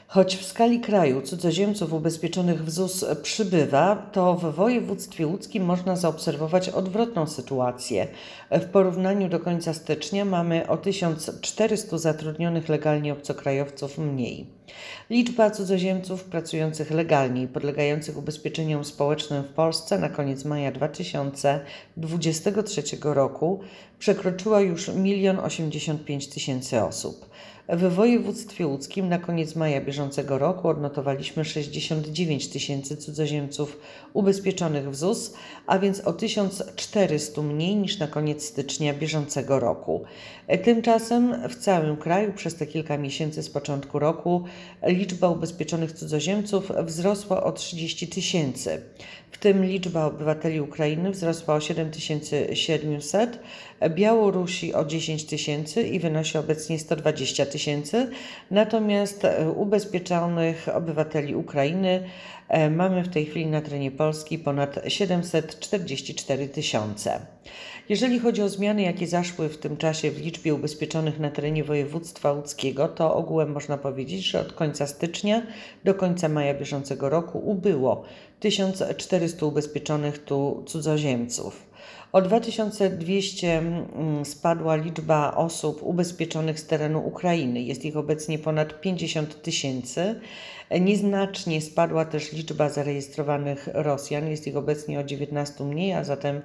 Choć w skali kraju cudzoziemców ubezpieczonych w ZUS przybywa, to w województwie łódzkim można zaobserwować odwrotną sytuację. W porównaniu do końca stycznia mamy o 1400 zatrudnionych legalnie obcokrajowców mniej. Liczba cudzoziemców pracujących legalnie i podlegających ubezpieczeniom społecznym w Polsce na koniec maja 2023 roku przekroczyła już 1 085 000 osób. W województwie łódzkim na koniec maja bieżącego roku odnotowaliśmy 69 000 cudzoziemców ubezpieczonych w ZUS, a więc o 1400 mniej niż na koniec stycznia bieżącego roku. Tymczasem w całym kraju przez te kilka miesięcy z początku roku liczba ubezpieczonych cudzoziemców wzrosła o 30 000. W tym liczba obywateli Ukrainy wzrosła o 7700, Białorusi o 10 000 i wynosi obecnie 120 000, natomiast ubezpieczonych obywateli Ukrainy mamy w tej chwili na terenie Polski ponad 744 000. Jeżeli chodzi o zmiany, jakie zaszły w tym czasie w liczbie ubezpieczonych na terenie województwa łódzkiego, to ogółem można powiedzieć, że od końca stycznia do końca maja bieżącego roku ubyło 1400 ubezpieczonych tu cudzoziemców. O 2200 spadła liczba osób ubezpieczonych z terenu Ukrainy. Jest ich obecnie ponad 50 000. Nieznacznie spadła też liczba zarejestrowanych Rosjan. Jest ich obecnie o 19 mniej, a zatem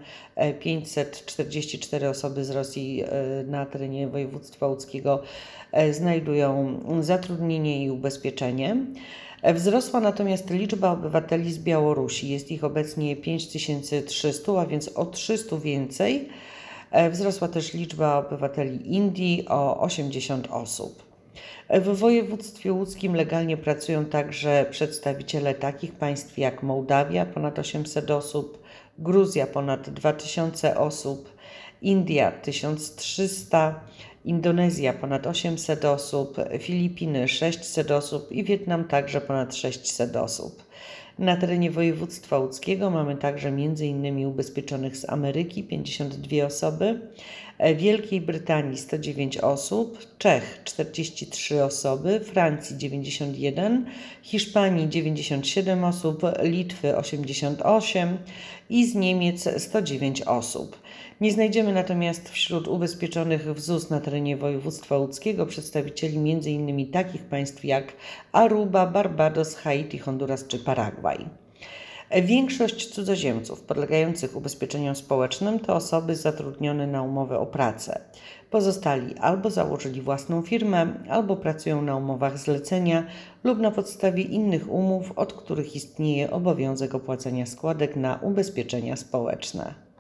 544 osoby z Rosji na terenie województwa łódzkiego znajdują zatrudnienie i ubezpieczenie. Wzrosła natomiast liczba obywateli z Białorusi. Jest ich obecnie 5300, a więc o 300 więcej. Wzrosła też liczba obywateli Indii o 80 osób. W województwie łódzkim legalnie pracują także przedstawiciele takich państw jak Mołdawia, ponad 800 osób, Gruzja, ponad 2000 osób, India 1300, Indonezja ponad 800 osób, Filipiny 600 osób i Wietnam także ponad 600 osób. Na terenie województwa łódzkiego mamy także m.in. ubezpieczonych z Ameryki 52 osoby, Wielkiej Brytanii 109 osób, Czech 43 osoby, Francji 91, Hiszpanii 97 osób, Litwy 88 i z Niemiec 109 osób. Nie znajdziemy natomiast wśród ubezpieczonych w ZUS na terenie województwa łódzkiego przedstawicieli m.in. takich państw jak Aruba, Barbados, Haiti, Honduras czy Paragwaj. Większość cudzoziemców podlegających ubezpieczeniom społecznym to osoby zatrudnione na umowę o pracę. Pozostali albo założyli własną firmę, albo pracują na umowach zlecenia lub na podstawie innych umów, od których istnieje obowiązek opłacania składek na ubezpieczenia społeczne.